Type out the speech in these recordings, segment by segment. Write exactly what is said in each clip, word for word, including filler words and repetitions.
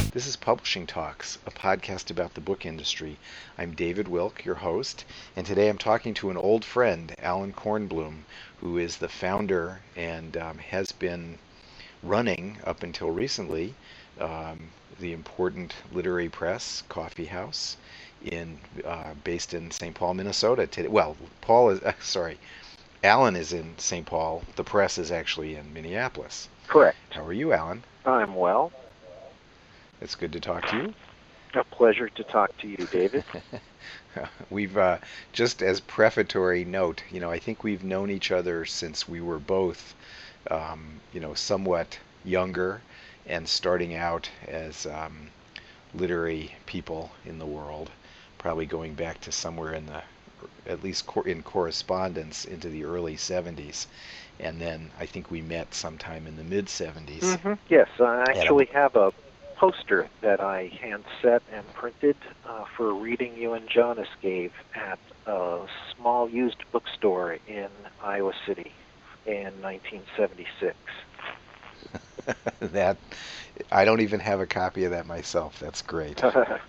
This is Publishing Talks, a podcast about the book industry. I'm David Wilk, your host, and today I'm talking to an old friend, Alan Kornblum, who is the founder and um, has been running up until recently um, the important literary press, Coffee House, in uh, based in Saint Paul, Minnesota. Today. Well, Paul is uh, sorry, Alan is in Saint Paul. The press is actually in Minneapolis. Correct. How are you, Alan? I'm well. It's good to talk to you. A pleasure to talk to you, David. We've, uh, just as prefatory note, you know, I think we've known each other since we were both, um, you know, somewhat younger and starting out as um, literary people in the world, probably going back to somewhere in the, at least cor- in correspondence into the early seventies. And then I think we met sometime in the mid seventies. Mm-hmm. Yes, I actually have a poster that I hand set and printed uh, for a reading you and Jonas gave at a small used bookstore in Iowa City in nineteen seventy-six. That I don't even have a copy of that myself. That's great.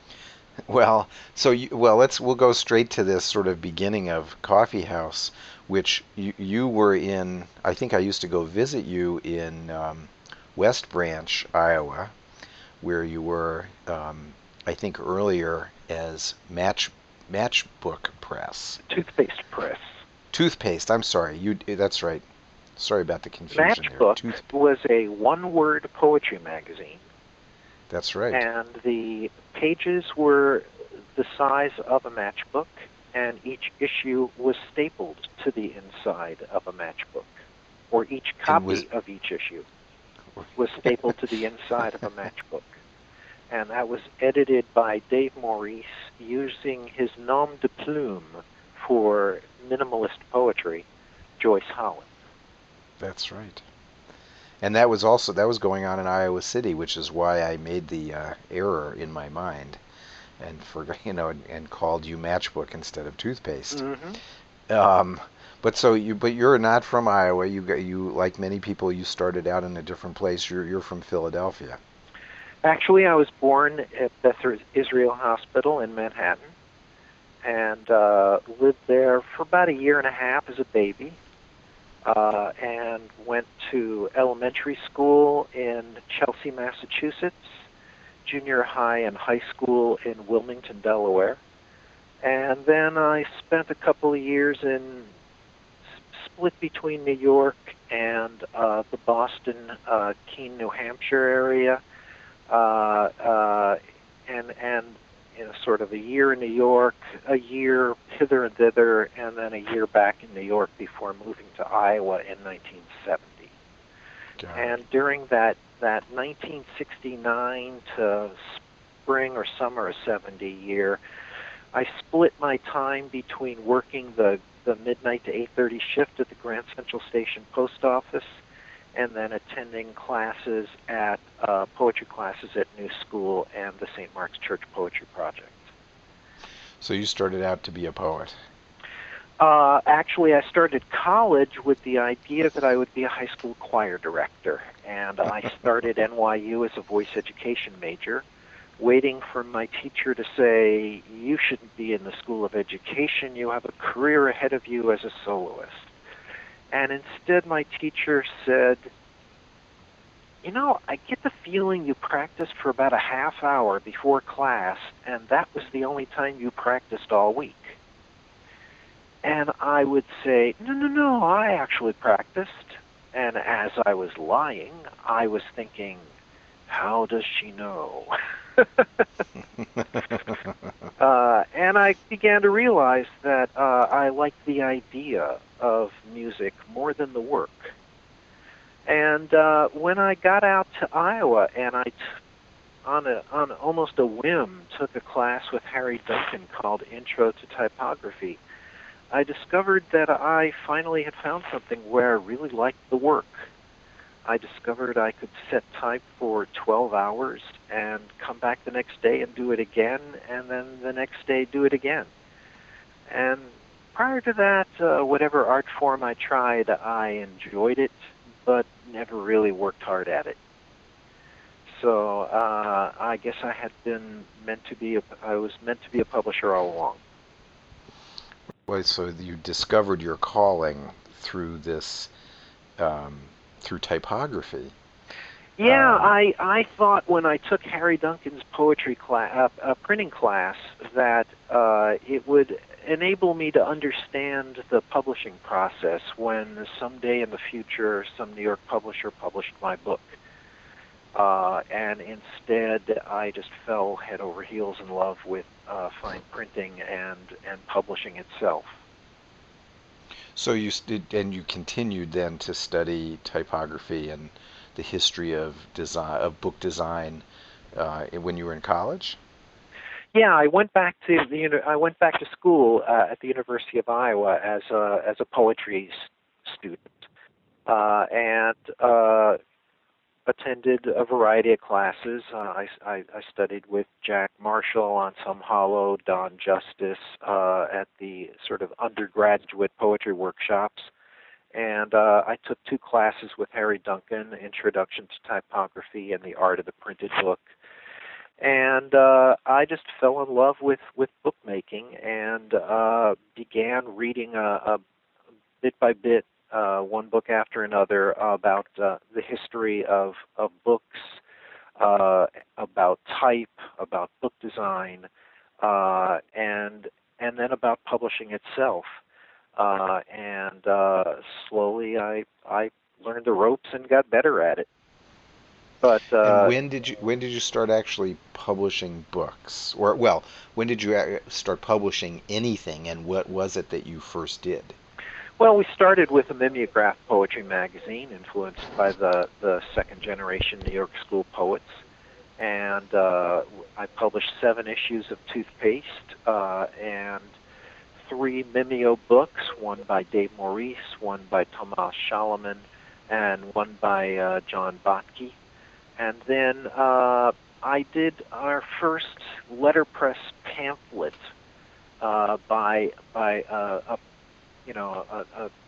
Well, so you, well, let's we'll go straight to this sort of beginning of Coffee House, which you, you were in. I think I used to go visit you in um, West Branch, Iowa, where you were, um, I think, earlier as Match Matchbook Press. Toothpaste Press. Toothpaste. I'm sorry. You. That's right. Sorry about the confusion Matchbook there. Tooth- was a one-word poetry magazine. That's right. And the pages were the size of a matchbook, and each issue was stapled to the inside of a matchbook, or each copy was, of each issue was stapled to the inside of a matchbook. And that was edited by Dave Maurice using his nom de plume for minimalist poetry, Joyce Holland. That's right. And that was also that was going on in Iowa City, which is why I made the uh, error in my mind, and for you know, and, and called you Matchbook instead of Toothpaste. Mm-hmm. Um, but so you, but you're not from Iowa. You got you like many people. You started out in a different place. You're you're from Philadelphia. Actually, I was born at Beth Israel Hospital in Manhattan, and uh, lived there for about a year and a half as a baby. Uh, and went to elementary school in Chelsea, Massachusetts, junior high and high school in Wilmington, Delaware. And then I spent a couple of years in split between New York and uh, the Boston, uh, Keene, New Hampshire area, uh, uh, and and you know, sort of a year in New York, a year hither and thither, and then a year back in New York before moving to Iowa in nineteen seventy. Got and it. during that, that nineteen sixty-nine to spring or summer of seventy year, I split my time between working the, the midnight to eight thirty shift at the Grand Central Station Post Office and then attending classes at uh, poetry classes at New School and the Saint Mark's Church Poetry Project. So you started out to be a poet. Uh, actually, I started college with the idea that I would be a high school choir director, and I started N Y U as a voice education major, waiting for my teacher to say, you shouldn't be in the School of Education, you have a career ahead of you as a soloist. And instead my teacher said, you know, I get the feeling you practiced for about a half hour before class, and that was the only time you practiced all week. And I would say, no, no, no, I actually practiced. And as I was lying, I was thinking, how does she know? uh, and I began to realize that uh, I liked the idea of music more than the work. And uh, when I got out to Iowa, and I, t- on a on almost a whim, took a class with Harry Duncan called Intro to Typography, I discovered that I finally had found something where I really liked the work. I discovered I could set type for twelve hours and come back the next day and do it again, and then the next day do it again. And prior to that, uh, whatever art form I tried, I enjoyed it, but never really worked hard at it. So uh, I guess I had been meant to be. A, I was meant to be a publisher all along. Well, so you discovered your calling through this, um, through typography. Yeah, Um, I I thought when I took Harry Duncan's poetry class, uh, uh, printing class, that uh, it would enable me to understand the publishing process when someday in the future some New York publisher published my book. Uh, and instead, I just fell head over heels in love with uh, fine printing and and publishing itself. so you did, and you continued then to study typography and the history of design of book design uh, when you were in college. Yeah, I went back to the uni- I went back to school uh, at the University of Iowa as a as a poetry s- student, uh, and uh, attended a variety of classes. Uh, I, I, I studied with Jack Marshall on Some Hollow, Don Justice uh, at the sort of undergraduate poetry workshops. And uh, I took two classes with Harry Duncan, Introduction to Typography and the Art of the Printed Book. And uh, I just fell in love with, with bookmaking and uh, began reading a, a bit by bit, uh, one book after another about uh, the history of, of books, uh, about type, about book design, uh, and and then about publishing itself. Uh, and uh, slowly, I I learned the ropes and got better at it. But And uh, when did you when did you start actually publishing books? Or well, when did you ac- start publishing anything, and what was it that you first did? Well, we started with a mimeograph poetry magazine influenced by the, the second generation New York School poets. And uh, I published seven issues of Toothpaste uh, and three Mimeo books, one by Dave Maurice, one by Tomas Schalleman, and one by uh, John Botke. And then uh, I did our first letterpress pamphlet uh, by by uh, a you know, a, a,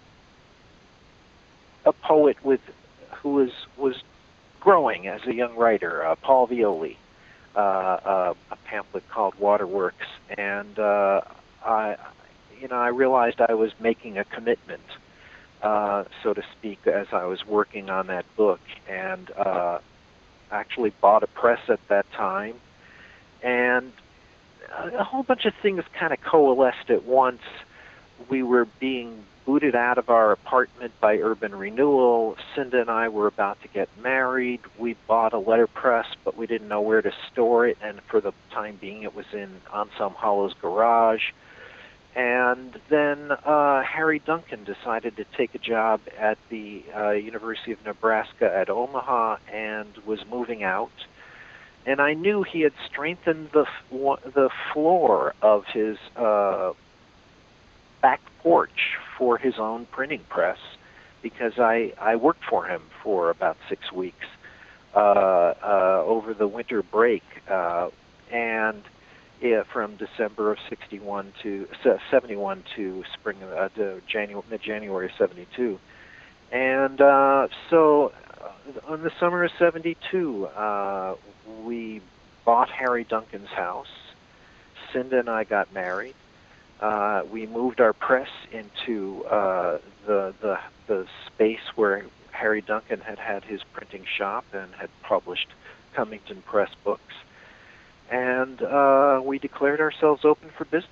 a poet with who was was growing as a young writer, uh, Paul Violi, uh, uh, a pamphlet called Waterworks, and uh, I, you know, I realized I was making a commitment, uh, so to speak, as I was working on that book, and uh, actually bought a press at that time, and a whole bunch of things kind of coalesced at once. We were being booted out of our apartment by Urban Renewal. Cinda and I were about to get married. We bought a letterpress, but we didn't know where to store it, and for the time being it was in Anselm Hollow's garage. And then uh, Harry Duncan decided to take a job at the uh, University of Nebraska at Omaha and was moving out. And I knew he had strengthened the, the floor of his uh, back porch for his own printing press because I, I worked for him for about six weeks uh, uh, over the winter break, uh, and yeah, from December of sixty-one to seventy-one to spring uh, to January, mid-January of seventy-two, and uh, so uh, in the summer of seventy-two, uh, we bought Harry Duncan's house. Cinda and I got married. Uh, we moved our press into uh, the, the the space where Harry Duncan had had his printing shop and had published Cummington Press books, and uh, we declared ourselves open for business.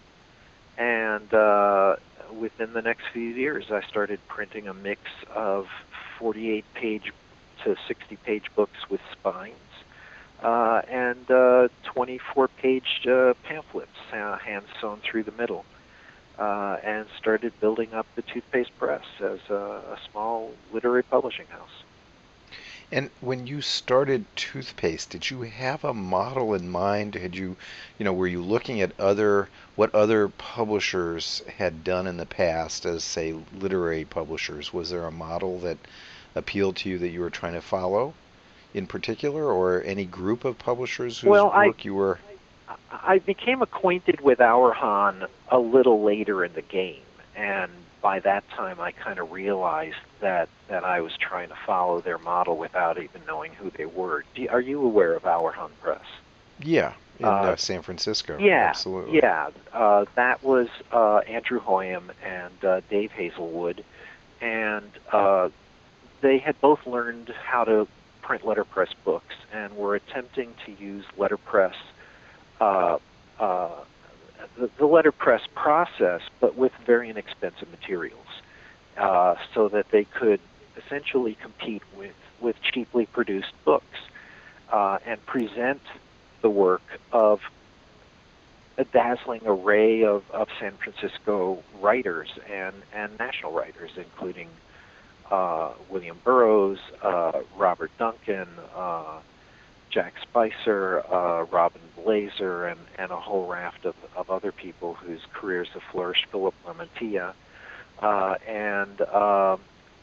And uh, within the next few years, I started printing a mix of forty-eight page to sixty page books with spines. Uh, and uh, twenty-four page uh, pamphlets, uh, hand sewn through the middle, uh, and started building up the Toothpaste Press as a, a small literary publishing house. And when you started Toothpaste, did you have a model in mind? Had you, you know, were you looking at other what other publishers had done in the past as, say, literary publishers? Was there a model that appealed to you that you were trying to follow in particular, or any group of publishers whose Well, I work you were? I became acquainted with Auerhahn a little later in the game, and by that time, I kind of realized that, that I was trying to follow their model without even knowing who they were. Do, are you aware of Auerhahn Press? Yeah, in Uh, uh, San Francisco, yeah, absolutely. yeah. Uh, that was uh, Andrew Hoyam and uh, Dave Hazelwood, and uh, they had both learned how to print letterpress books and were attempting to use letterpress, uh, uh, the, the letterpress process, but with very inexpensive materials, uh, so that they could essentially compete with, with cheaply produced books uh, and present the work of a dazzling array of, of San Francisco writers and, and national writers, including uh, William Burroughs, uh, Robert Duncan, uh, Jack Spicer, uh, Robin Blazer, and, and a whole raft of, of other people whose careers have flourished, Philip Lamantia. Uh, and uh,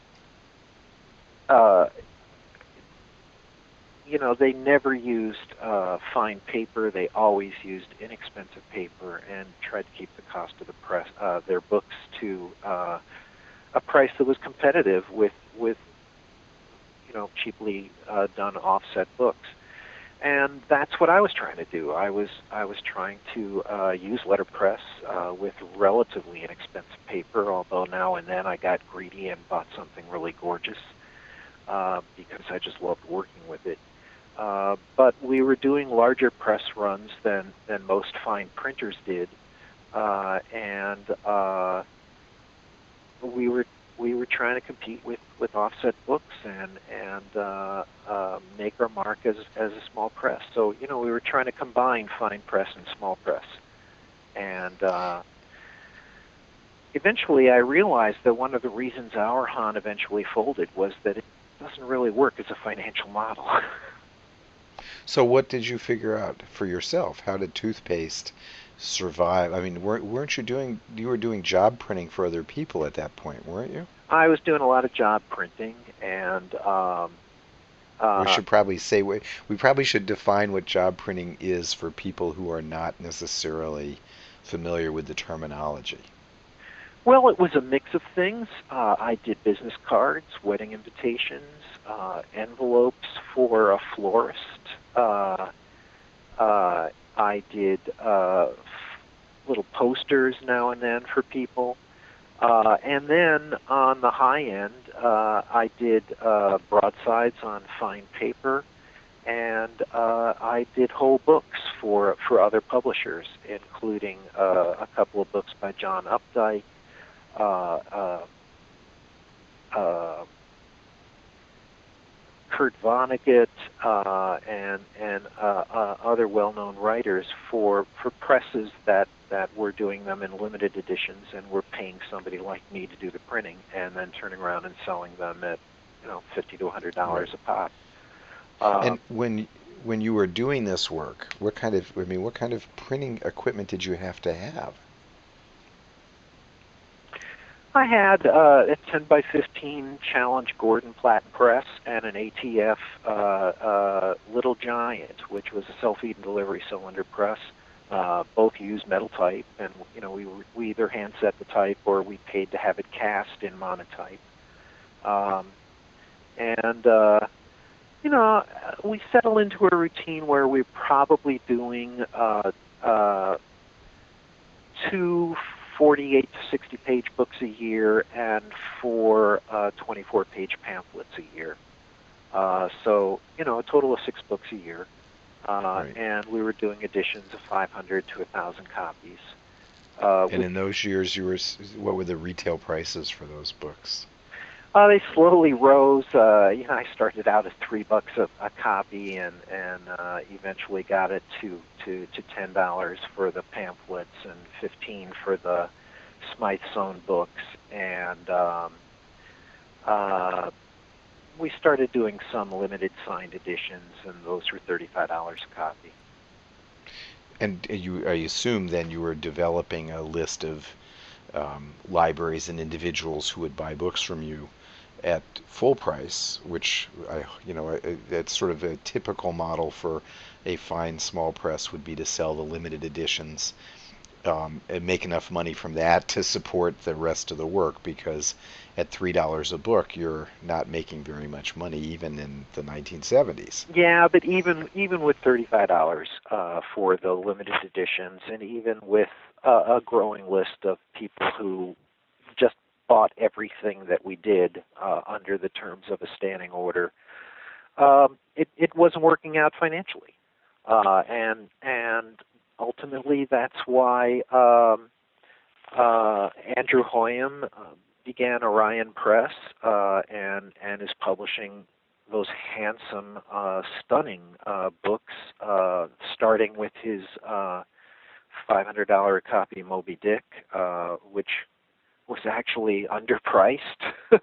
uh, you know, they never used uh, fine paper. They always used inexpensive paper and tried to keep the cost of the press, uh, their books to uh, a price that was competitive with, with you know, cheaply uh, done offset books. And that's what I was trying to do. I was I was trying to uh, use letterpress uh, with relatively inexpensive paper, although now and then I got greedy and bought something really gorgeous uh, because I just loved working with it. Uh, but we were doing larger press runs than, than most fine printers did, uh, and uh, we were we were trying to compete with, with offset books and and uh, uh, make our mark as as a small press. So you know we were trying to combine fine press and small press, and uh, eventually I realized that one of the reasons Auerhahn eventually folded was that it doesn't really work as a financial model. So what did you figure out for yourself? How did toothpaste survive? I mean, weren't weren't you doing you were doing job printing for other people at that point, weren't you? I was doing a lot of job printing, and um, We uh, should probably say we, we probably should define what job printing is for people who are not necessarily familiar with the terminology. well, it was a mix of things. Uh, I did business cards, wedding invitations, uh, envelopes for a florist. Uh, uh, I did uh, little posters now and then for people. Uh, and then on the high end, uh, I did uh, broadsides on fine paper, and uh, I did whole books for for other publishers, including uh, a couple of books by John Updike, uh, uh, uh, Kurt Vonnegut, uh, and and uh, uh, other well-known writers for for presses that that were doing them in limited editions and were paying somebody like me to do the printing, and then turning around and selling them at you know fifty to a hundred dollars Right. a pop. Uh, And when when you were doing this work, what kind of I mean, what kind of printing equipment did you have to have? I had uh, a ten by fifteen Challenge Gordon Platte press and an A T F uh, uh, Little Giant, which was a self-feed and delivery cylinder press. Uh, both used metal type, and you know we we either hand set the type or we paid to have it cast in monotype. Um, and uh, you know we settle into a routine where we're probably doing uh, uh, two forty-eight to sixty page books a year and four uh, twenty-four page pamphlets a year. Uh, so, you know, a total of six books a year. Uh, Right. and we were doing editions of five hundred to one thousand copies. Uh, And with, in those years, you were s- what were the retail prices for those books? uh, they slowly rose. Uh, you know, I started out at three bucks a, a copy, and and uh, eventually got it to to to ten dollars for the pamphlets and fifteen for the Smythsonian books, and um, uh, we started doing some limited signed editions, and those were thirty-five dollars a copy. And you, I assume then you were developing a list of um, libraries and individuals who would buy books from you at full price, which I, you know, I- that's sort of a typical model for a fine small press would be to sell the limited editions um, and make enough money from that to support the rest of the work, because at three dollars a book, you're not making very much money, even in the nineteen seventies. Yeah, but even even with thirty-five dollars uh, for the limited editions, and even with uh, a growing list of people who just bought everything that we did uh, under the terms of a standing order, um, it, it wasn't working out financially, uh, and and ultimately that's why um, uh, Andrew Hoyam uh, began Orion Press uh, and and is publishing those handsome, uh, stunning uh, books, uh, starting with his uh, five hundred dollars a copy Moby Dick, uh, which was actually underpriced,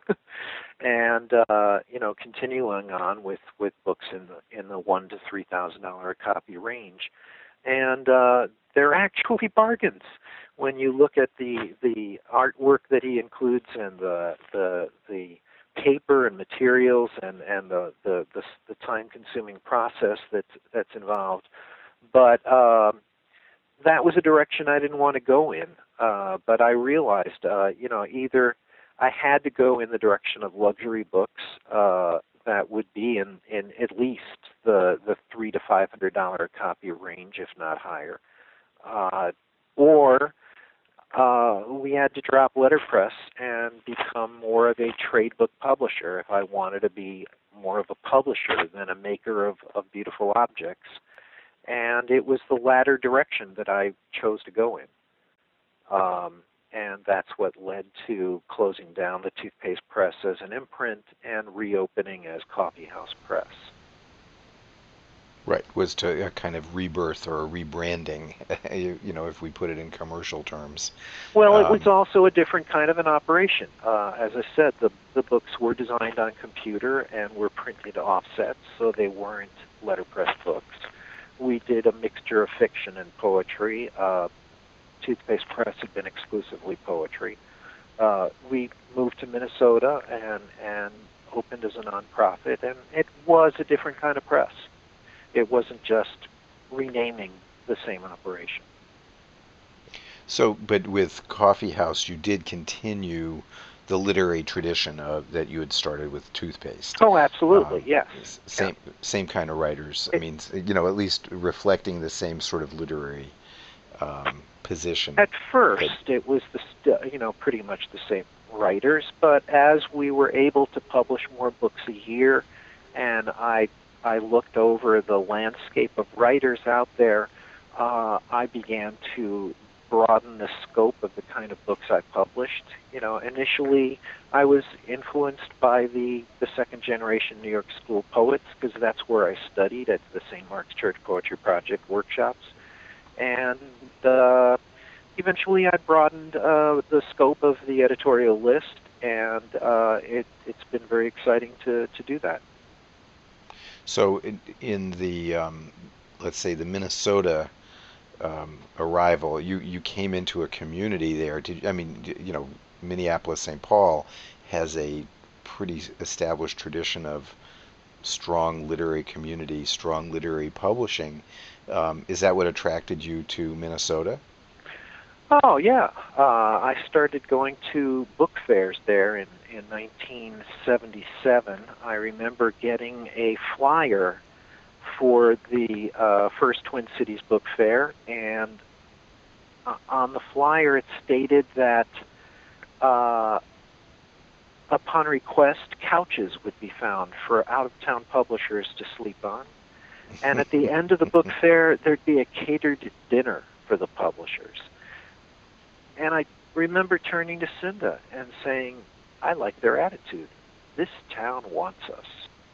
and uh, you know, continuing on with, with books in the in the one to three thousand dollar a copy range, and uh, they're actually bargains when you look at the the artwork that he includes and the the the paper and materials and and the the the, the time consuming process that's that's involved. But um, that was a direction I didn't want to go in. Uh, but I realized, uh, you know, either I had to go in the direction of luxury books uh, that would be in, in at least the the three to five hundred dollar a copy range, if not higher, uh, or uh, we had to drop letterpress and become more of a trade book publisher if I wanted to be more of a publisher than a maker of, of beautiful objects. And it was the latter direction that I chose to go in. Um, and that's what led to closing down the Toothpaste Press as an imprint and reopening as Coffee House Press. Right, was to a kind of rebirth or a rebranding, you, you know, if we put it in commercial terms. Well, it Um, was also a different kind of an operation. Uh, as I said, the, the books were designed on computer and were printed offset, so they weren't letterpress books. We did a mixture of fiction and poetry. Uh, Toothpaste Press had been exclusively poetry. Uh, we moved to Minnesota and, and opened as a nonprofit, and it was a different kind of press. It wasn't just renaming the same operation. So, but with Coffee House, you did continue the literary tradition of that you had started with Toothpaste. Oh, absolutely, Um, yes. s- same Yeah. same kind of writers. I It, mean, s- you know, at least reflecting the same sort of literary um, position. at That first, it was the st- you know pretty much the same writers, but as we were able to publish more books a year, and I I looked over the landscape of writers out there, uh, I began to broaden the scope of the kind of books I published. You know, initially I was influenced by the, the second generation New York School poets because that's where I studied at the Saint Mark's Church Poetry Project workshops. And uh, eventually I broadened uh, the scope of the editorial list, and uh, it, it's been very exciting to, to do that. so in, in the um, let's say the Minnesota um, arrival, you you came into a community there. Did I mean d- you know Minneapolis Saint Paul has a pretty established tradition of strong literary community, strong literary publishing. Um, is that what attracted you to Minnesota? Oh, yeah. Uh, I started going to book fairs there in, in nineteen seventy-seven. I remember getting a flyer for the uh, first Twin Cities Book Fair, and uh, on the flyer it stated that uh, upon request, couches would be found for out-of-town publishers to sleep on. And at the end of the book fair, there'd be a catered dinner for the publishers. And I remember turning to Cinda and saying, I like their attitude. This town wants us.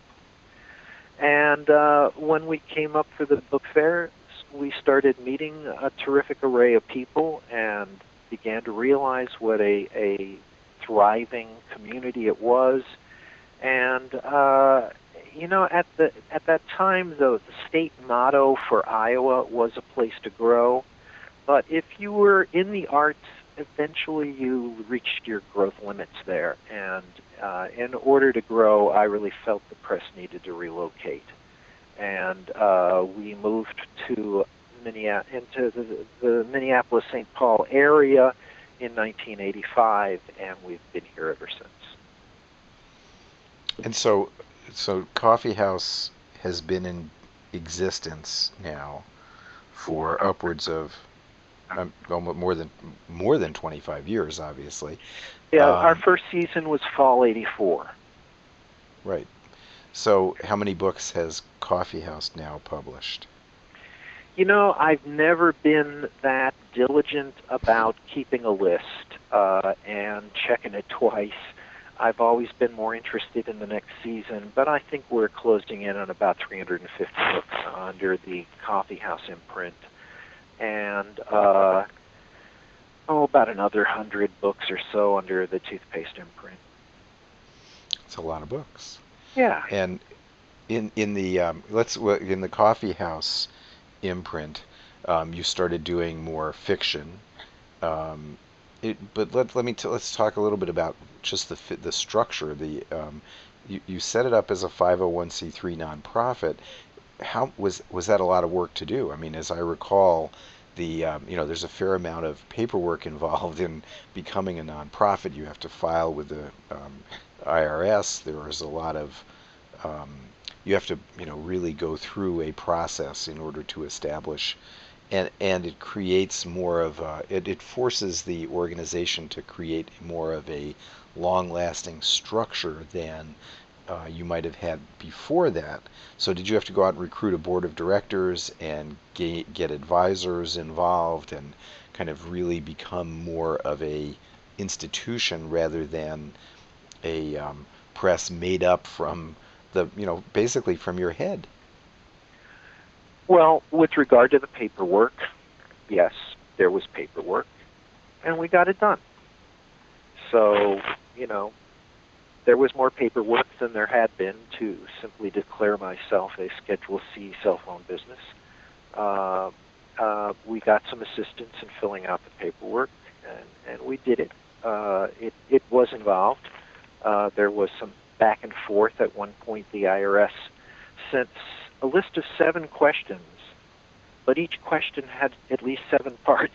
And uh, when we came up for the book fair, we started meeting a terrific array of people and began to realize what a, a thriving community it was. And, uh, you know, at the at that time, the, the state motto for Iowa was a place to grow. But if you were in the arts, eventually you reached your growth limits there. And uh, in order to grow, I really felt the press needed to relocate. And uh, we moved to Minneapolis, into the, the Minneapolis-Saint Paul area in nineteen eighty-five, and we've been here ever since. And so, so Coffee House has been in existence now for upwards of um, almost more than more than twenty-five years, obviously. Yeah, Um, our first season was fall eighty-four. Right. So, how many books has Coffee House now published? You know, I've never been that diligent about keeping a list uh, and checking it twice. I've always been more interested in the next season, but I think we're closing in on about three hundred fifty books under the Coffee House imprint, and uh, oh, about another one hundred books or so under the Toothpaste imprint. It's a lot of books. Yeah. And in in the um, let's in the Coffee House imprint, um, you started doing more fiction. Um, it, but let let me t- let's talk a little bit about just the the structure. The um, you you set it up as a five oh one c three nonprofit. How was was that a lot of work to do? I mean, as I recall, the um, you know there's a fair amount of paperwork involved in becoming a nonprofit. You have to file with the um, I R S. There is a lot of um, you have to you know really go through a process in order to establish, and and it creates more of a, it, it forces the organization to create more of a long-lasting structure than uh, you might have had before that. So did you have to go out and recruit a board of directors and get, get advisors involved and kind of really become more of a institution rather than a um, press made up from the, you know, basically from your head? Well, with regard to the paperwork, yes, there was paperwork, and we got it done. So, you know, there was more paperwork than there had been to simply declare myself a Schedule C cell phone business. Uh, uh, we got some assistance in filling out the paperwork, and, and we did it. Uh, it. It was involved. Uh, there was some back and forth. At one point, the I R S sent a list of seven questions, but each question had at least seven parts.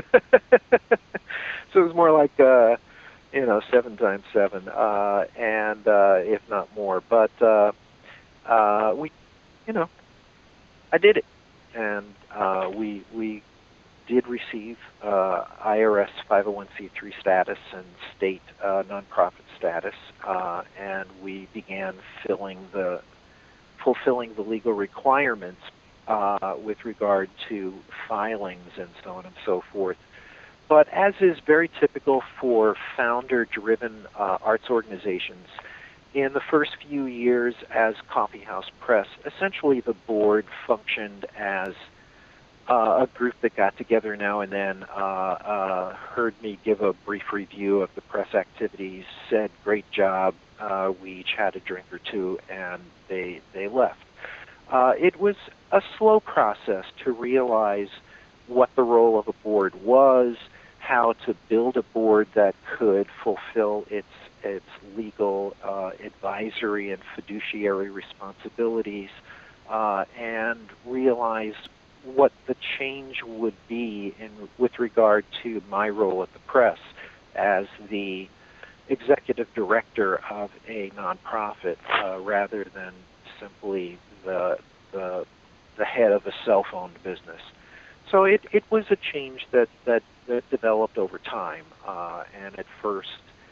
So it was more like, uh, you know, seven times seven, uh, and uh, if not more. But uh, uh, we, you know, I did it, and uh, we we did receive uh, I R S five oh one c three status and state uh, nonprofit status, uh, and we began filling the fulfilling the legal requirements uh, with regard to filings and so on and so forth. But as is very typical for founder-driven uh, arts organizations, in the first few years as Coffee House Press, essentially the board functioned as uh, a group that got together now and then, uh, uh, heard me give a brief review of the press activities, said, great job, uh, we each had a drink or two, and they, they left. Uh, it was a slow process to realize what the role of a board was, how to build a board that could fulfill its its legal, uh, advisory, and fiduciary responsibilities, uh, and realize what the change would be in with regard to my role at the press as the executive director of a nonprofit, uh, rather than simply the the the head of a cell phone business. So it, it was a change that, that, that developed over time, uh, and at first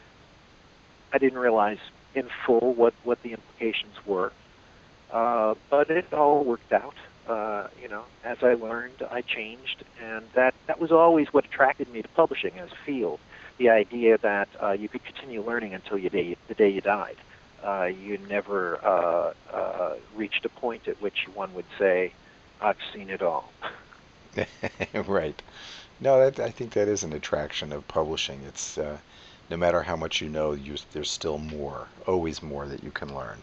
I didn't realize in full what, what the implications were, uh, but it all worked out. Uh, you know, as I learned, I changed, and that, that was always what attracted me to publishing as a field, the idea that uh, you could continue learning until you day, the day you died. Uh, you never uh, uh, reached a point at which one would say, I've seen it all. Right. No, that, I think that is an attraction of publishing. It's uh, no matter how much you know, you, there's still more, always more that you can learn.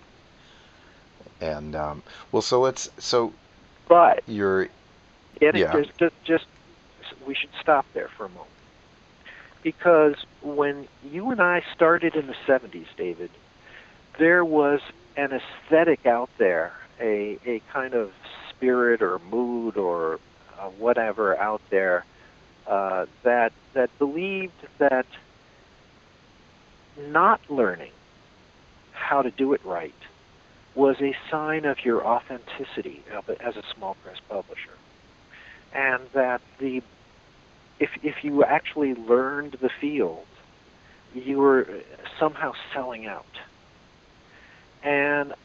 And um, well, so let's so. But you're, getting, yeah. just, just, just we should stop there for a moment, because when you and I started in the seventies, David, there was an aesthetic out there, a a kind of spirit or mood or uh, whatever out there uh, that that believed that not learning how to do it right was a sign of your authenticity of it as a small press publisher, and that the if if you actually learned the field, you were somehow selling out. And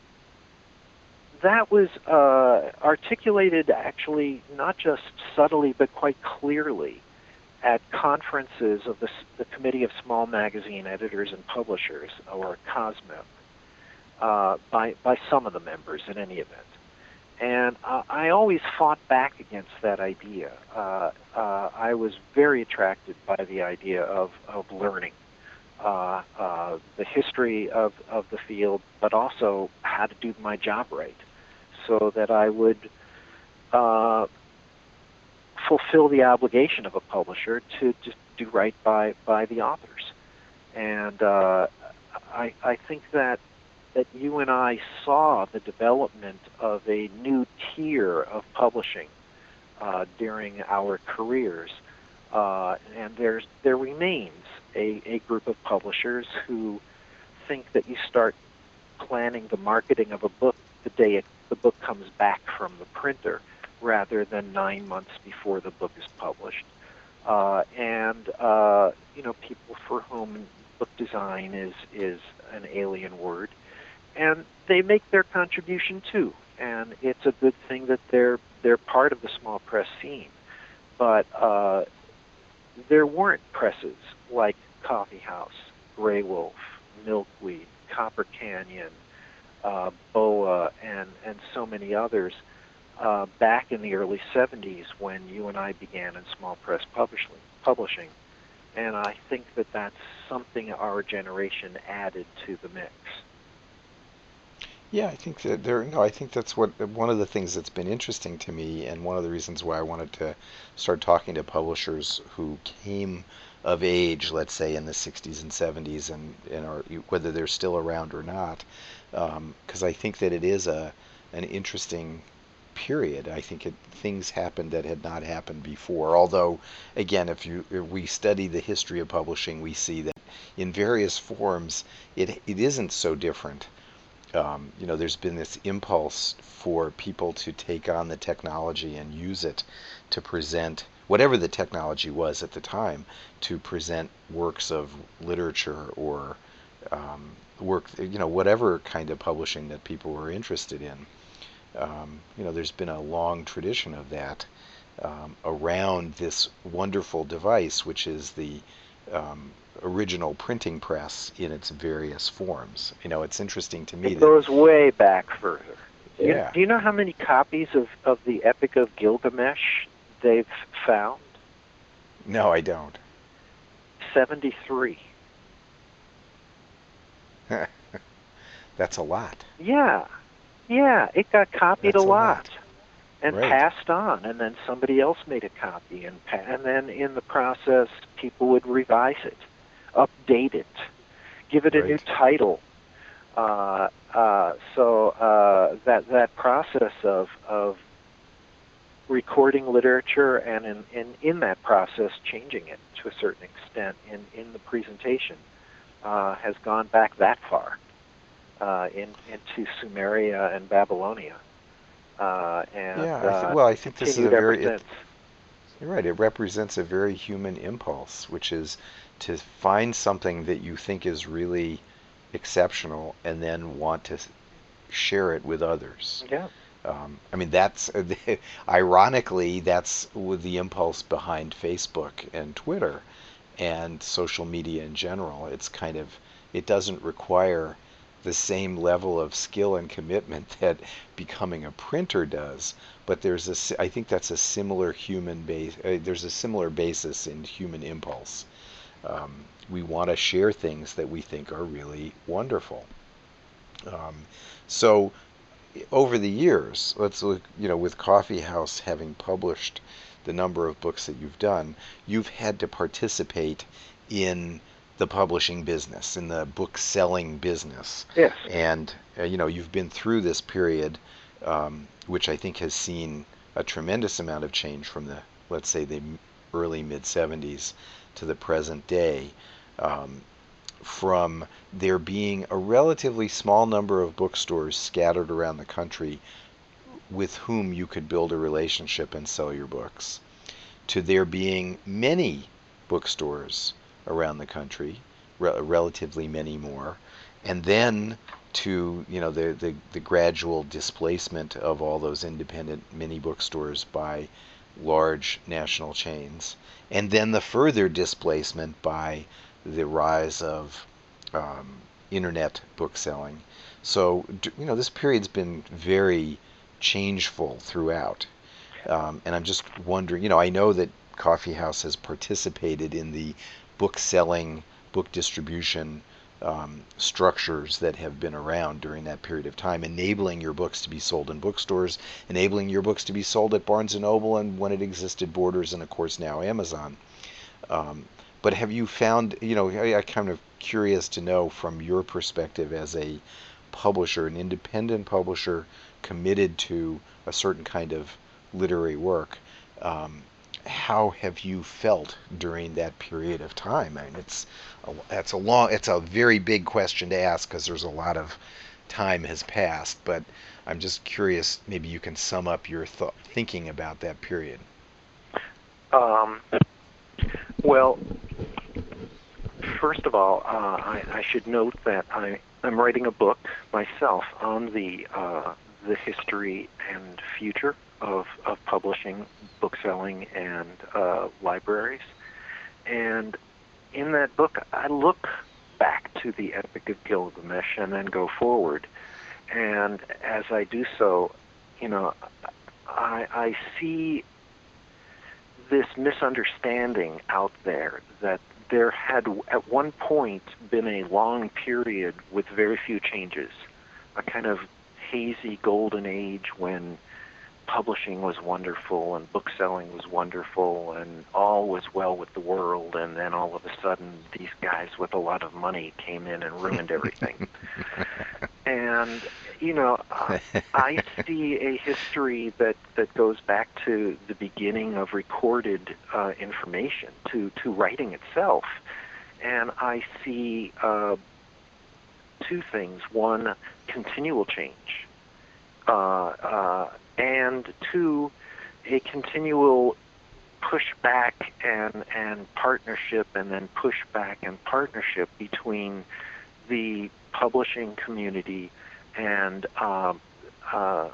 that was uh, articulated actually not just subtly but quite clearly at conferences of the, the Committee of Small Magazine Editors and Publishers, or COSMEP, uh, by, by some of the members in any event. And uh, I always fought back against that idea. Uh, uh, I was very attracted by the idea of, of learning uh, uh, the history of, of the field, but also how to do my job right, so that I would uh, fulfill the obligation of a publisher to just do right by, by the authors. And uh, I, I think that that you and I saw the development of a new tier of publishing uh, during our careers. Uh, and there's, there remains a, a group of publishers who think that you start planning the marketing of a book the day it, the book comes back from the printer, rather than nine months before the book is published. Uh, and, uh, you know, people for whom book design is, is an alien word. And they make their contribution too, and it's a good thing that they're they're part of the small press scene. But uh, there weren't presses like Coffee House, Grey Wolf, Milkweed, Copper Canyon, uh, BOA, and and so many others uh, back in the early seventies when you and I began in small press publishing. Publishing, and I think that that's something our generation added to the mix. Yeah, I think that there. No, I think that's what one of the things that's been interesting to me, and one of the reasons why I wanted to start talking to publishers who came of age, let's say in the sixties and seventies, and and are, whether they're still around or not, because um, I think that it is a an interesting period. I think it, things happened that had not happened before. Although, again, if you if we study the history of publishing, we see that in various forms it it isn't so different. Um, you know, there's been this impulse for people to take on the technology and use it to present whatever the technology was at the time, to present works of literature or um, work, you know, whatever kind of publishing that people were interested in. Um, you know, there's been a long tradition of that um, around this wonderful device, which is the um, original printing press in its various forms. You know, it's interesting to me it that goes way back further. Yeah. You, do you know how many copies of, of the Epic of Gilgamesh they've found? No, I don't. seventy-three. That's a lot. Yeah. Yeah, it got copied That's a a lot. lot. And Right. passed on, and then somebody else made a copy, and pa- and then in the process, people would revise it, update it, give it a new Right. title. Uh, uh, so uh, that that process of of recording literature, and in, in, in that process changing it to a certain extent in, in the presentation, uh, has gone back that far uh, in, into Sumeria and Babylonia. Uh, and Yeah, I uh, th- well, I think this is a continued ever very, it, since. you're right, it represents a very human impulse, which is to find something that you think is really exceptional and then want to s- share it with others. Yeah. Um, I mean, that's ironically, that's with the impulse behind Facebook and Twitter and social media in general. It's kind of, it doesn't require the same level of skill and commitment that becoming a printer does, but there's a, si- I think that's a similar human base, uh, there's a similar basis in human impulse. Um, we want to share things that we think are really wonderful. Um, so over the years, let's look, you know, with Coffee House having published the number of books that you've done, you've had to participate in the publishing business, in the book selling business. Yes. And, uh, you know, you've been through this period, um, which I think has seen a tremendous amount of change from the, let's say, the early mid seventies to the present day, um, from there being a relatively small number of bookstores scattered around the country with whom you could build a relationship and sell your books, to there being many bookstores around the country, re- relatively many more, and then to you know the, the the gradual displacement of all those independent mini bookstores by large national chains, and then the further displacement by the rise of um, internet book selling. So you know this period's been very changeful throughout. Um, and I'm just wondering, you know, I know that Coffee House has participated in the book selling, book distribution um, structures that have been around during that period of time, enabling your books to be sold in bookstores, enabling your books to be sold at Barnes and Noble, and when it existed, Borders, and of course now Amazon. Um, but have you found, you know, I, I kind of curious to know from your perspective as a publisher, an independent publisher committed to a certain kind of literary work, um, how have you felt during that period of time? I mean, it's a, it's a long, it's a very big question to ask because there's a lot of time has passed. But I'm just curious. Maybe you can sum up your th- thinking about that period. Um, well, first of all, uh, I, I should note that I, I'm writing a book myself on the uh, the history and future of, of publishing, book selling, and uh, libraries. And in that book, I look back to the Epic of Gilgamesh and then go forward. And as I do so, you know, I, I see this misunderstanding out there that there had at one point been a long period with very few changes, a kind of hazy golden age when publishing was wonderful and book selling was wonderful and all was well with the world, and then all of a sudden these guys with a lot of money came in and ruined everything. And, you know, uh, I see a history that, that goes back to the beginning of recorded uh, information, to, to writing itself. And I see uh, two things. One, continual change. Uh, uh, and two, a continual pushback and, and partnership, and then pushback and partnership between the publishing community and uh, uh,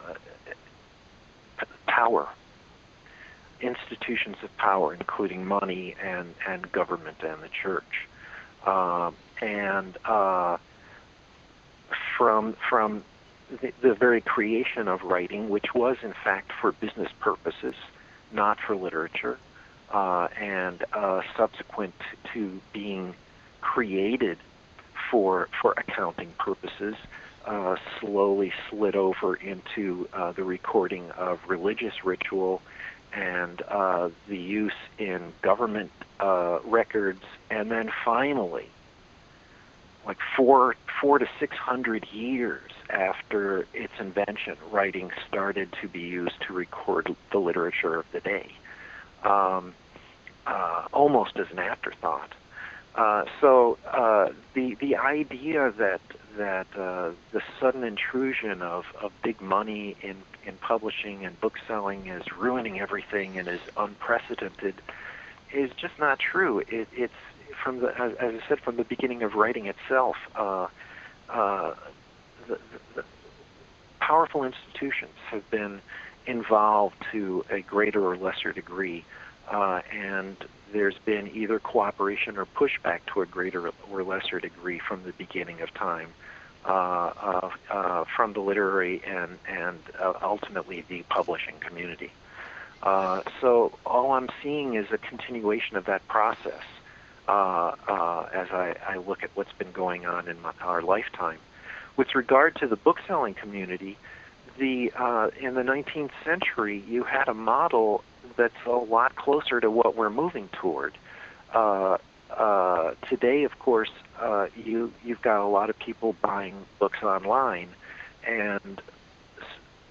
power, institutions of power, including money and, and government and the church. Uh, and uh, from from the, the very creation of writing, which was in fact for business purposes, not for literature, uh, and uh, subsequent to being created for for accounting purposes, uh, slowly slid over into uh, the recording of religious ritual and uh, the use in government uh, records, and then finally, like four four to six hundred years after its invention, writing started to be used to record the literature of the day, um, uh, almost as an afterthought. Uh, so uh, the the idea that that uh, the sudden intrusion of, of big money in, in publishing and book selling is ruining everything and is unprecedented is just not true. It, it's from the as, as I said, from the beginning of writing itself. Uh, uh, the, the powerful institutions have been involved to a greater or lesser degree, uh, and there's been either cooperation or pushback to a greater or lesser degree from the beginning of time, uh, uh, uh, from the literary and, and uh, ultimately the publishing community. Uh, so all I'm seeing is a continuation of that process uh, uh, as I, I look at what's been going on in my, our lifetime. With regard to the book-selling community, the uh, in the nineteenth century, you had a model that's a lot closer to what we're moving toward. Uh, uh, today, of course, uh, you you've got a lot of people buying books online, and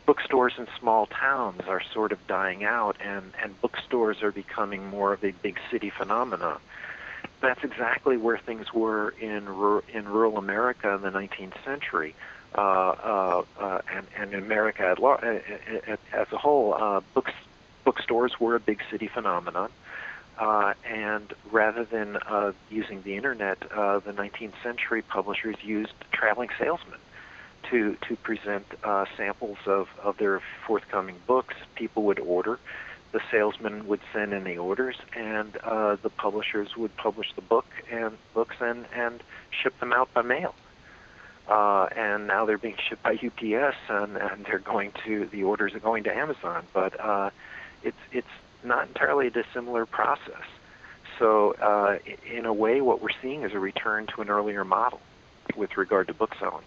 bookstores in small towns are sort of dying out, and, and bookstores are becoming more of a big city phenomenon. That's exactly where things were in rur- in rural America in the nineteenth century, uh, uh, uh, and, and in America at lar- as a whole. Uh, books bookstores were a big city phenomenon, uh, and rather than uh, using the internet, uh, the nineteenth century publishers used traveling salesmen to to present uh, samples of, of their forthcoming books. People would order. The salesman would send in the orders, and uh, the publishers would publish the book and books and, and ship them out by mail. Uh, and now they're being shipped by U P S, and, and they're going to the orders are going to Amazon. But uh, it's it's not entirely a dissimilar process. So uh, in a way, what we're seeing is a return to an earlier model with regard to book selling.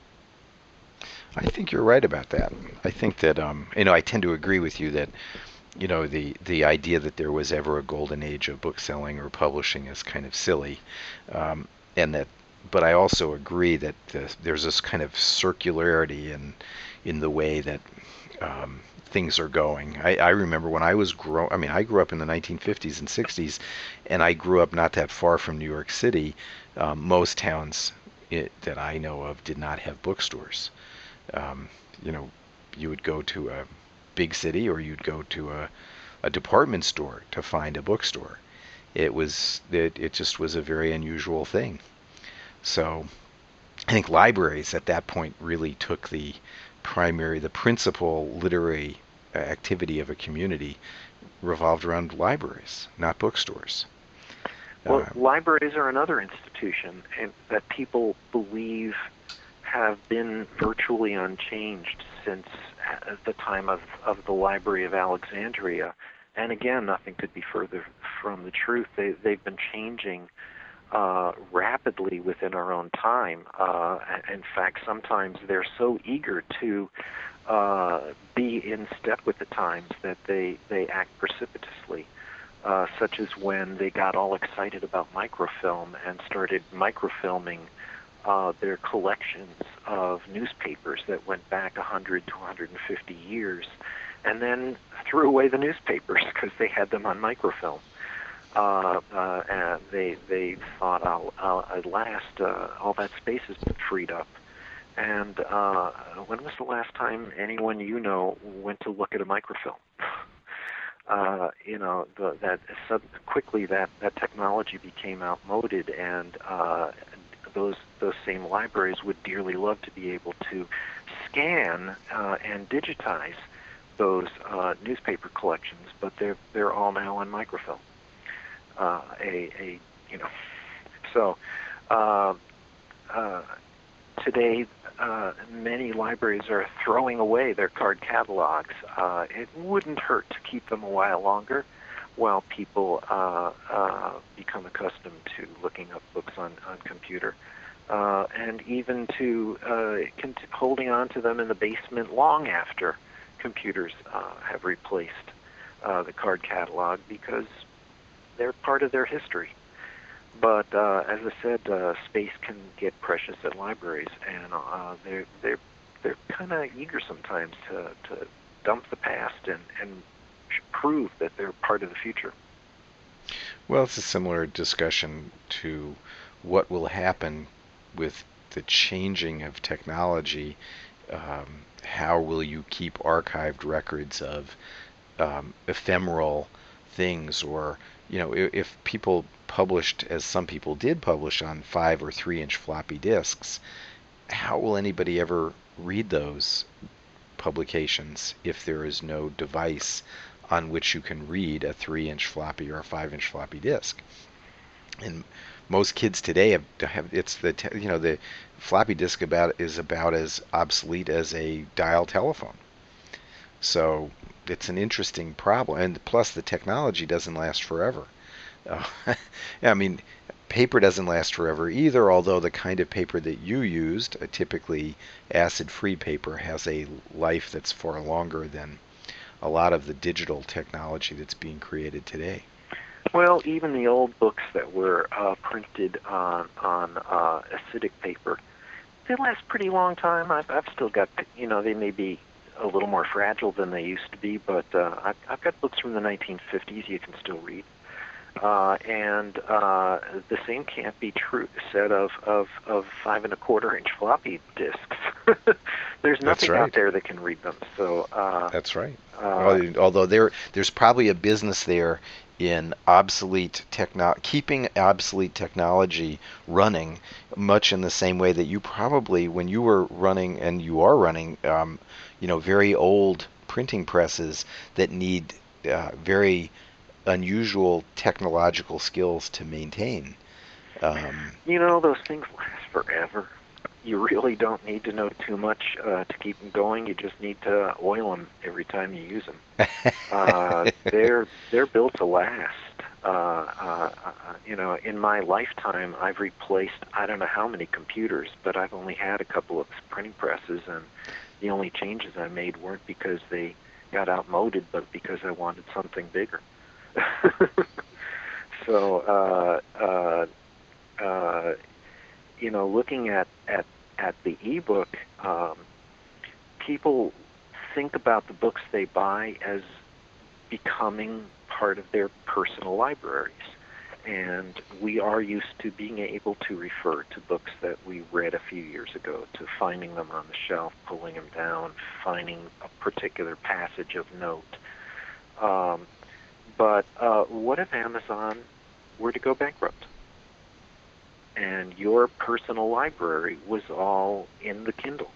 I think you're right about that. I think that um, you know I tend to agree with you that you know the the idea that there was ever a golden age of book selling or publishing is kind of silly, um, and that. But I also agree that the, there's this kind of circularity in in the way that um, things are going. I, I remember when I was grow. I mean, I grew up in the nineteen fifties and sixties, and I grew up not that far from New York City. Um, most towns it, that I know of did not have bookstores. Um, you know, you would go to a big city or you'd go to a, a department store to find a bookstore. It was it, it just was a very unusual thing. So I think libraries at that point really took the primary, the principal literary activity of a community revolved around libraries, not bookstores. Well, Uh, libraries are another institution and that people believe have been virtually unchanged since the time of, of the Library of Alexandria. And again, nothing could be further from the truth. They, they've been changing uh, rapidly within our own time. Uh, in fact, sometimes they're so eager to uh, be in step with the times that they, they act precipitously. Uh, such as when they got all excited about microfilm and started microfilming uh, their collections of newspapers that went back one hundred to one hundred fifty years, and then threw away the newspapers because they had them on microfilm. Uh, uh, and they they thought, I'll, I'll, at last, uh, all that space has been freed up. And uh, when was the last time anyone you know went to look at a microfilm? Uh, you know, the, that sub, quickly that, that technology became outmoded, and uh, those those same libraries would dearly love to be able to scan uh, and digitize those uh, newspaper collections, but they're they're all now on microfilm. Uh, a, a you know, so uh, uh, today. Uh, many libraries are throwing away their card catalogs. Uh, it wouldn't hurt to keep them a while longer while people uh, uh, become accustomed to looking up books on, on computer, uh, and even to uh, cont- holding on to them in the basement long after computers uh, have replaced uh, the card catalog because they're part of their history. But uh, as I said, uh, space can get precious at libraries, and uh, they're they're they're kind of eager sometimes to, to dump the past and and prove that they're part of the future. well, it's a similar discussion to what will happen with the changing of technology. Um, how will you keep archived records of um, ephemeral things, or you know, if, if people published, as some people did publish, on five or three inch floppy disks, how will anybody ever read those publications if there is no device on which you can read a three inch floppy or a five inch floppy disk? And most kids today have, have it's the te- you know the floppy disk about is about as obsolete as a dial telephone. So it's an interesting problem, and plus the technology doesn't last forever. Uh, I mean, paper doesn't last forever either, although the kind of paper that you used, a typically acid-free paper, has a life that's far longer than a lot of the digital technology that's being created today. Well, even the old books that were uh, printed on on uh, acidic paper, they last a pretty long time. I've, I've still got, you know, they may be a little more fragile than they used to be, but uh, I've, I've got books from the nineteen fifties you can still read. Uh, and uh, the same can't be true said of, of, of five and a quarter inch floppy disks. There's nothing right. out there that can read them. So uh, That's right. uh, Well, although there, there's probably a business there in obsolete techno, keeping obsolete technology running, much in the same way that you probably, when you were running and you are running, um, you know, very old printing presses that need uh, very unusual technological skills to maintain. Um, you know, those things last forever. You really don't need to know too much uh, to keep them going. You just need to oil them every time you use them. uh, they're they're built to last. Uh, uh, uh, you know, in my lifetime, I've replaced I don't know how many computers, but I've only had a couple of printing presses, and the only changes I made weren't because they got outmoded, but because I wanted something bigger. so, uh, uh, uh, you know, looking at, at, at the ebook, um, people think about the books they buy as becoming part of their personal libraries. And we are used to being able to refer to books that we read a few years ago, to finding them on the shelf, pulling them down, finding a particular passage of note. Um, But uh, what if Amazon were to go bankrupt? And your personal library was all in the Kindle.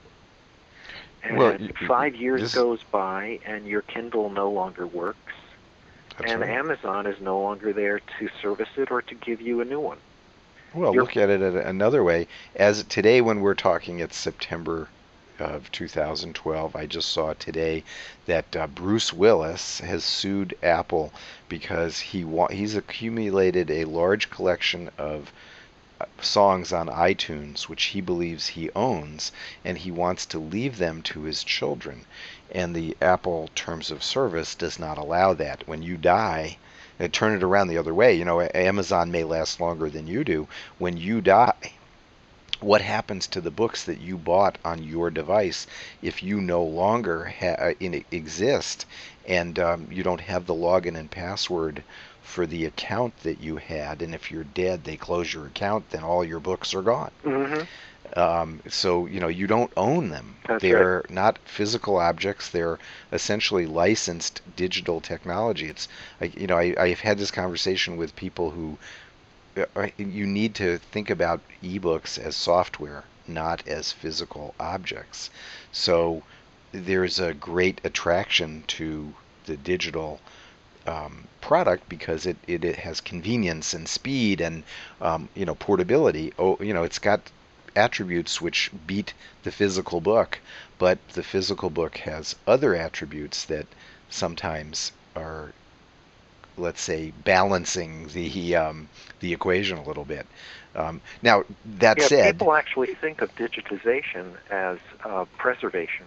And well, you, five years this, goes by and your Kindle no longer works. And right. Amazon is no longer there to service it or to give you a new one. Well, You're, look at it another way. As today, when we're talking, it's September of two thousand twelve. I just saw today that uh, Bruce Willis has sued Apple because he wa- he's accumulated a large collection of uh, songs on iTunes which he believes he owns, and he wants to leave them to his children. And the Apple terms of service does not allow that. When you die, and turn it around the other way, you know, Amazon may last longer than you do. When you die, what happens to the books that you bought on your device if you no longer ha- in, exist, and um, you don't have the login and password for the account that you had, and if you're dead, they close your account, then all your books are gone. mm-hmm. Um, so, you know, you don't own them. That's they're right. not physical objects. They're essentially licensed digital technology. It's, like, you know, I, I've had this conversation with people who uh, you need to think about ebooks as software, not as physical objects. So there's a great attraction to the digital um, product because it, it, it has convenience and speed and um, you know, portability. Oh, you know, it's got attributes which beat the physical book, but the physical book has other attributes that sometimes are, let's say, balancing the um, the equation a little bit. Um, now, that Yeah, said, people actually think of digitization as uh, preservation.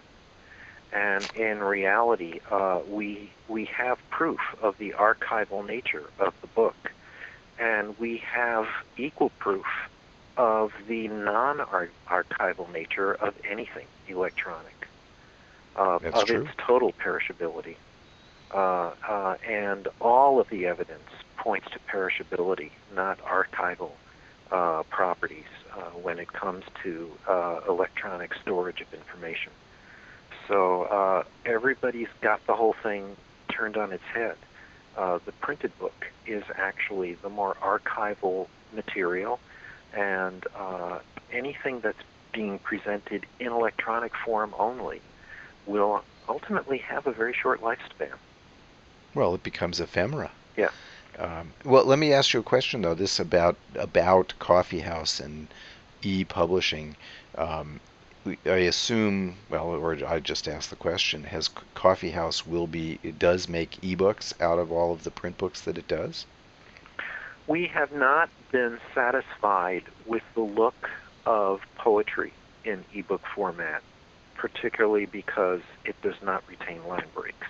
And in reality, uh, we we have proof of the archival nature of the book, and we have equal proof of the non-archival nature of anything electronic, uh, that's of true. its total perishability. Uh, uh, and all of the evidence points to perishability, not archival uh, properties uh, when it comes to uh, electronic storage of information. So uh, everybody's got the whole thing turned on its head. Uh, the printed book is actually the more archival material, and uh, anything that's being presented in electronic form only will ultimately have a very short lifespan. Well, it becomes ephemera. Yeah. Um, well, let me ask you a question though. This about about Coffee House and e-publishing. Um, I assume, well, or I just asked the question: has Coffee House will be it does make ebooks out of all of the print books that it does? We have not been satisfied with the look of poetry in ebook format, particularly because it does not retain line breaks.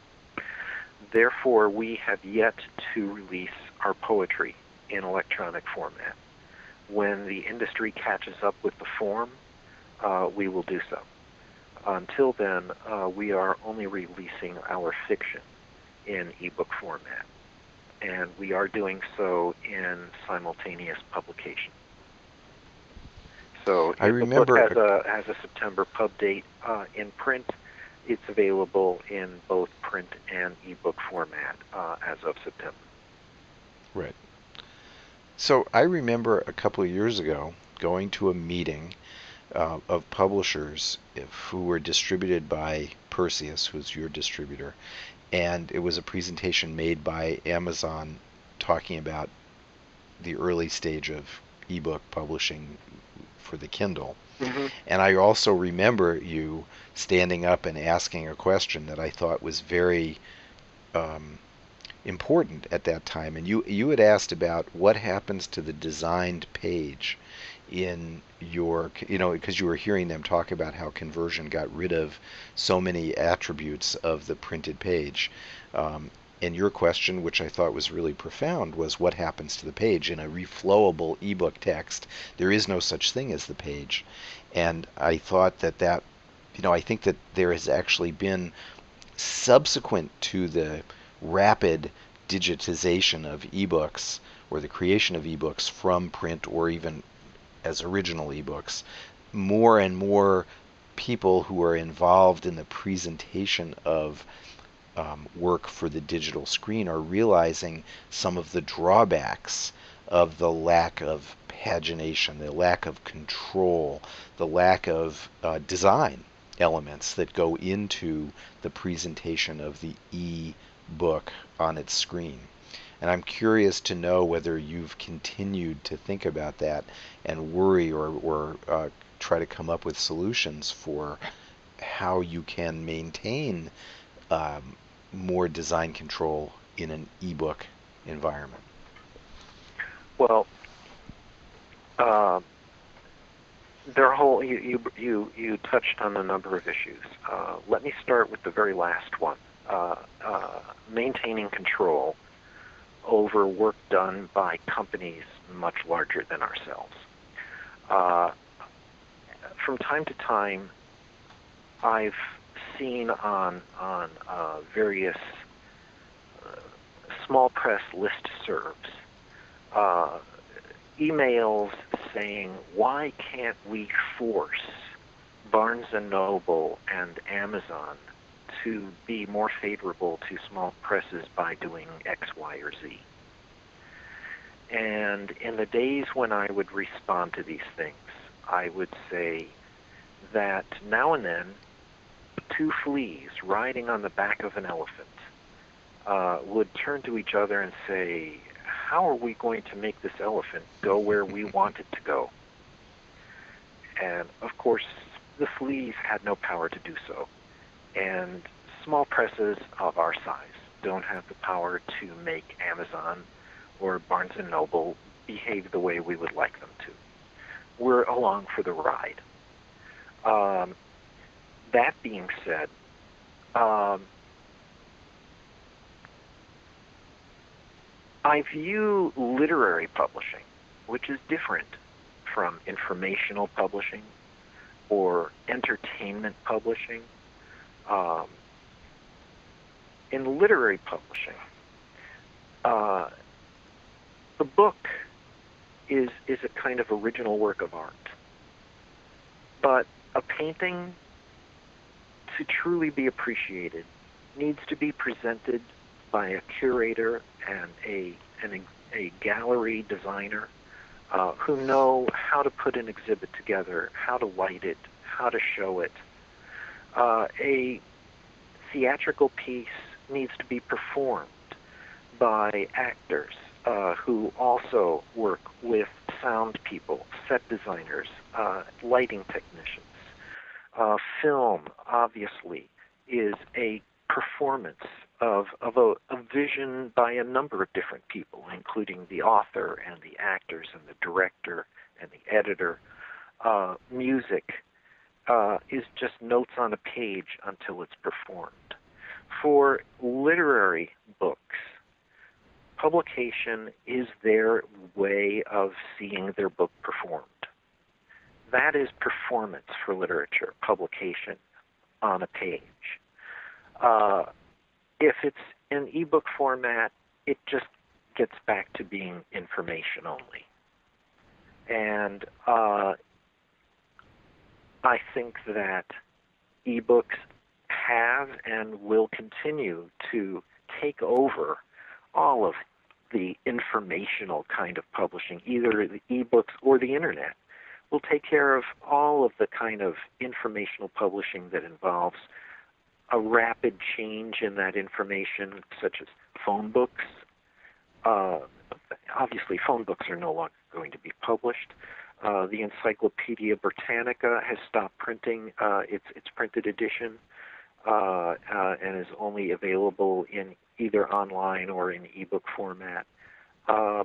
Therefore, we have yet to release our poetry in electronic format. When the industry catches up with the form, uh, we will do so. Until then, uh, we are only releasing our fiction in ebook format, and we are doing so in simultaneous publication. So I if the book remember has a has a September pub date uh, in print, it's available in both print and ebook format uh, as of September. Right. So I remember a couple of years ago going to a meeting uh, of publishers if, who were distributed by Perseus, who's your distributor, and it was a presentation made by Amazon talking about the early stage of ebook publishing for the Kindle. Mm-hmm. And I also remember you standing up and asking a question that I thought was very um, important at that time. And you you had asked about what happens to the designed page in your, you know, because you were hearing them talk about how conversion got rid of so many attributes of the printed page. Um, and your question, which I thought was really profound, was what happens to the page in a reflowable ebook text? There is no such thing as the page. And I thought that that, you know, I think that there has actually been, subsequent to the rapid digitization of ebooks or the creation of ebooks from print or even as original ebooks, more and more people who are involved in the presentation of um, work for the digital screen are realizing some of the drawbacks of the lack of pagination, the lack of control, the lack of uh, design elements that go into the presentation of the e-book on its screen. And I'm curious to know whether you've continued to think about that and worry or, or uh, try to come up with solutions for how you can maintain um, more design control in an ebook environment. Well, uh, there are whole you, you you you touched on a number of issues. Uh, let me start with the very last one: uh, uh, maintaining control over work done by companies much larger than ourselves. Uh, from time to time, I've seen on on uh, various uh, small press listservs uh, emails saying, "Why can't we force Barnes and Noble and Amazon to be more favorable to small presses by doing X, Y, or Z?" And in the days when I would respond to these things, I would say that now and then, two fleas riding on the back of an elephant uh, would turn to each other and say, "How are we going to make this elephant go where we want it to go?" And of course, the fleas had no power to do so. And small presses of our size don't have the power to make Amazon or Barnes and Noble behave the way we would like them to. We're along for the ride. Um, that being said, um, I view literary publishing, which is different from informational publishing or entertainment publishing. Um, in literary publishing, uh, the book is is a kind of original work of art. But a painting, to truly be appreciated, needs to be presented by a curator and a and a, a gallery designer uh, who know how to put an exhibit together, how to light it, how to show it. Uh, a theatrical piece needs to be performed by actors uh, who also work with sound people, set designers, uh, lighting technicians. Uh, film, obviously, is a performance of, of a, a vision by a number of different people, including the author and the actors and the director and the editor. Uh, music uh, is just notes on a page until it's performed. For literary books, publication is their way of seeing their book performed. That is performance for literature, publication. on a page. Uh, if it's in ebook format, it just gets back to being information only. And uh, I think that ebooks have and will continue to take over all of the informational kind of publishing, either the ebooks or the internet. Will take care of all of the kind of informational publishing that involves a rapid change in that information, such as phone books. Uh, obviously, phone books are no longer going to be published. Uh, the Encyclopedia Britannica has stopped printing uh, its its printed edition uh, uh, and is only available in either online or in ebook format. Uh,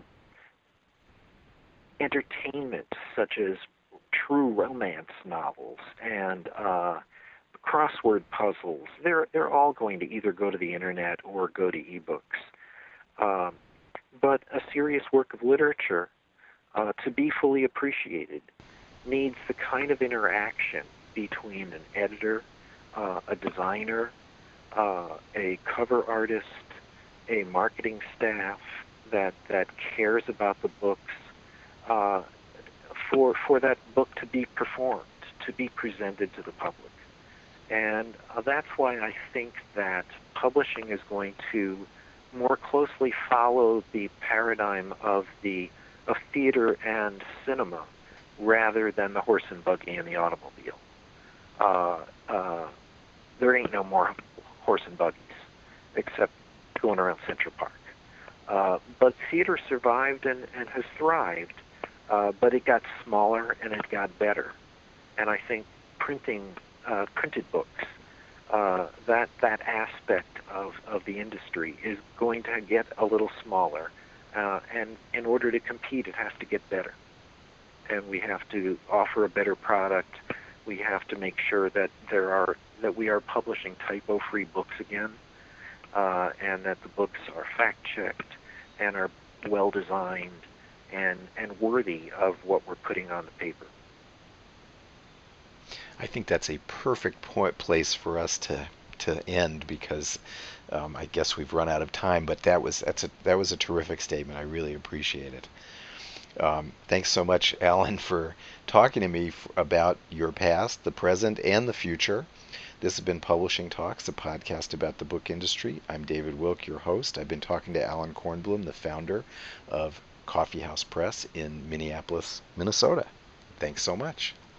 entertainment, such as true romance novels and uh, crossword puzzles, they're they're all going to either go to the internet or go to ebooks. Um, but a serious work of literature, uh, to be fully appreciated, needs the kind of interaction between an editor, uh, a designer, uh, a cover artist, a marketing staff that that cares about the books, uh, for for that book to be performed, to be presented to the public. And uh, that's why I think that publishing is going to more closely follow the paradigm of the of theater and cinema rather than the horse and buggy and the automobile. Uh, uh, there ain't no more horse and buggies except going around Central Park. Uh, but theater survived and, and has thrived, uh, but it got smaller and it got better. And I think printing uh, printed books, uh, that that aspect of, of the industry is going to get a little smaller. Uh, and in order to compete, it has to get better. And we have to offer a better product. We have to make sure that there are that we are publishing typo-free books again, uh, and that the books are fact-checked and are well-designed and and worthy of what we're putting on the paper. I think that's a perfect point place for us to to end because um, I guess we've run out of time. But that was that's a that was a terrific statement. I really appreciate it. Um, thanks so much, Alan, for talking to me f- about your past, the present, and the future. This has been Publishing Talks, a podcast about the book industry. I'm David Wilk, your host. I've been talking to Alan Kornblum, the founder of Coffee House Press in Minneapolis, Minnesota. Thanks so much.